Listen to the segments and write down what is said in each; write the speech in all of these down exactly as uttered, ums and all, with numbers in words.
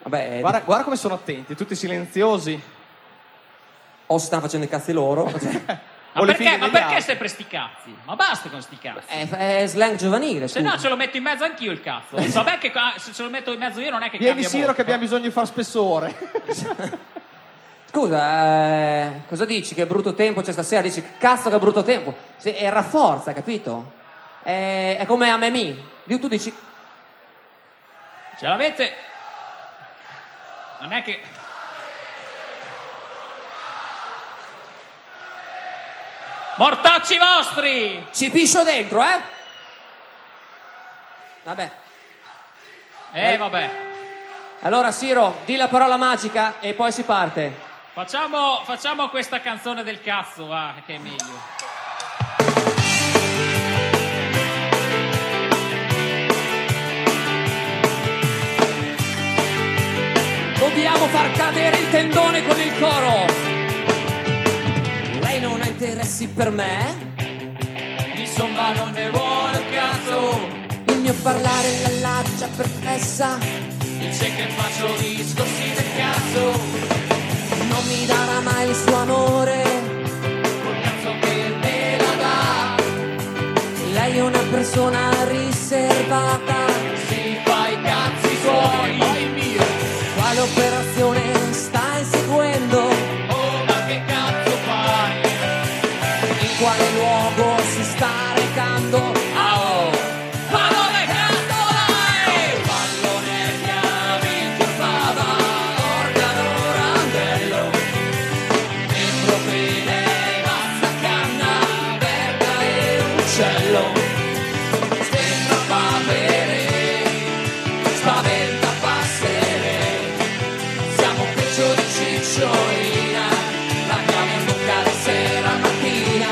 Vabbè, Guarda, guarda come sono attenti, tutti silenziosi. o si stanno facendo i cazzi loro. Ma O le perché, figlie ma degli perché altri. sempre sti cazzi? Ma basta con sti cazzi. È, è slang giovanile, Se scusa. no ce lo metto in mezzo anch'io il cazzo. Vabbè che qua- se ce lo metto in mezzo io non è che Vieni cambia Siro molto. che abbiamo bisogno di far spessore. Scusa, eh, cosa dici? Che brutto tempo c'è stasera? Dici, cazzo che brutto tempo. Se, è rafforza, capito? È, è come a me mi. Tu dici, Ce l'avete? Non è che... Mortacci vostri! ci piscio dentro, eh? Vabbè. Eh vabbè. Allora, Siro, di la parola magica e poi si parte. Facciamo, facciamo questa canzone del cazzo, va, che è meglio. Dobbiamo far cadere il tendone con il coro. Lei non ha interessi per me. Insomma non ne vuole un cazzo. Il mio parlare l'allaccia perplessa. Dice che faccio discorsi del cazzo. Non mi darà mai il suo amore. Col cazzo che me la dà. Lei è una persona riservata. Si fa i cazzi suoi. Poi mio. Quale operazione stai seguendo? Oh ma che cazzo fai? In quale luogo si sta recando? Oh! Ma dove cazzo vai? Pallone chiavi che fava, organo randello, dentro pene, mazza canna, verga e uccello. Sembra papere, spaventa passere, siamo peggio di cicciolina, la chiave in bocca la sera mattina.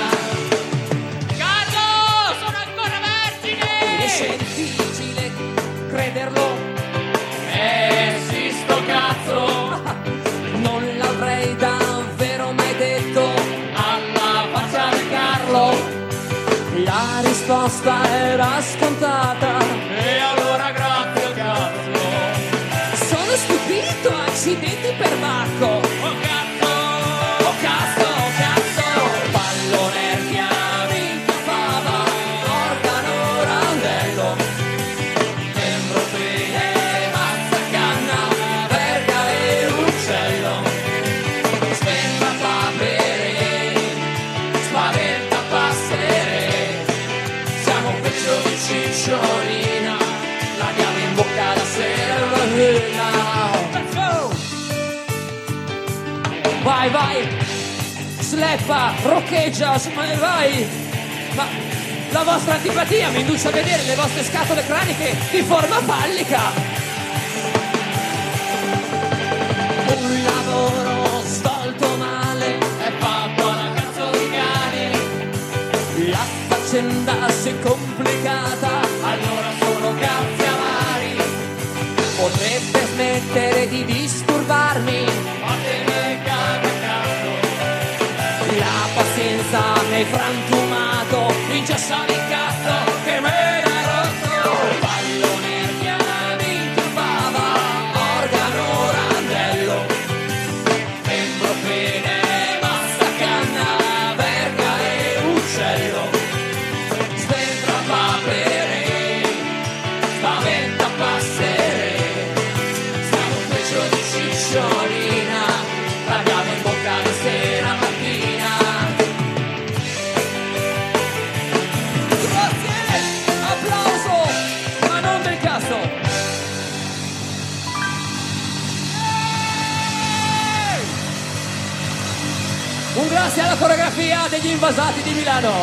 Carlo! Sono ancora vergine! Riesce difficile crederlo, Eh, sì, sto cazzo! non l'avrei davvero mai detto. Alla faccia di Carlo! La risposta era scontata. E allora grazie cazzo! Sono stupito, accidenti per Marco. Oh cazzo! Oh cazzo, oh cazzo. Pallone, chiavi, fava, organo, randello, membro, pene, mazza, canna, verga e uccello. Spenta papere, spaventa passere, siamo peggio di cicciolina, la chiave in bocca la sera mattina. Let's go! Vai, vai! Sleppa, roccheggia, vai, vai! Ma la vostra antipatia mi induce a vedere le vostre scatole craniche di forma fallica! Un lavoro svolto male, È fatto una cazzo di cane! la faccenda si è complicata, Allora sono cazzi amari! potrebbe smettere di disturbarmi, Fatene cazzo cazzo! la pazienza mi hai frantumato, ingessare il cazzo che me l'hai rotto. Pallone, chiavi, fava, organo, randello, membro, pene, mazza, canna, verga e uccello. Sventra papere, spaventa passere, siamo peggio di cicciolina, la chiave in bocca la sera mattina. Grazie, applauso, ma non del cazzo. Un grazie alla coreografia degli invasati di Milano.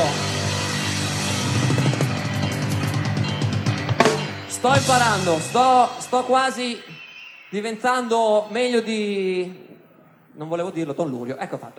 Sto imparando, sto, sto quasi diventando meglio di... non volevo dirlo, Don Lurio. Ecco fatto.